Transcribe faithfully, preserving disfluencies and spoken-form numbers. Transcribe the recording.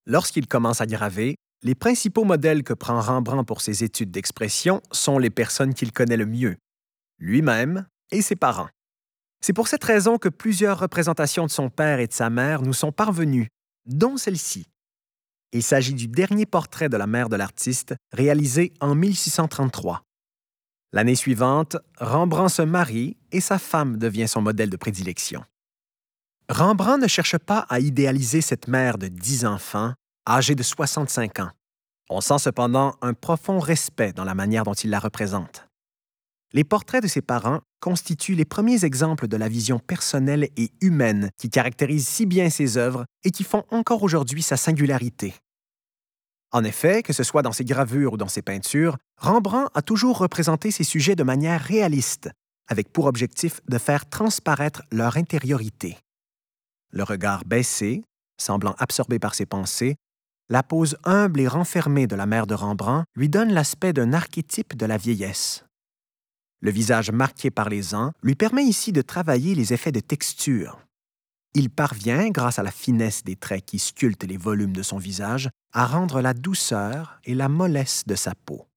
Lorsqu'il commence à graver, les principaux modèles que prend Rembrandt pour ses études d'expression sont les personnes qu'il connaît le mieux, lui-même et ses parents. C'est pour cette raison que plusieurs représentations de son père et de sa mère nous sont parvenues, dont celle-ci. Il s'agit du dernier portrait de la mère de l'artiste, réalisé en mille six cent trente-trois. L'année suivante, Rembrandt se marie et sa femme devient son modèle de prédilection. Rembrandt ne cherche pas à idéaliser cette mère de dix enfants, âgée de soixante-cinq ans. On sent cependant un profond respect dans la manière dont il la représente. Les portraits de ses parents constituent les premiers exemples de la vision personnelle et humaine qui caractérise si bien ses œuvres et qui font encore aujourd'hui sa singularité. En effet, que ce soit dans ses gravures ou dans ses peintures, Rembrandt a toujours représenté ses sujets de manière réaliste, avec pour objectif de faire transparaître leur intériorité. Le regard baissé, semblant absorbé par ses pensées, la pose humble et renfermée de la mère de Rembrandt lui donne l'aspect d'un archétype de la vieillesse. Le visage marqué par les ans lui permet ici de travailler les effets de texture. Il parvient, grâce à la finesse des traits qui sculptent les volumes de son visage, à rendre la douceur et la mollesse de sa peau.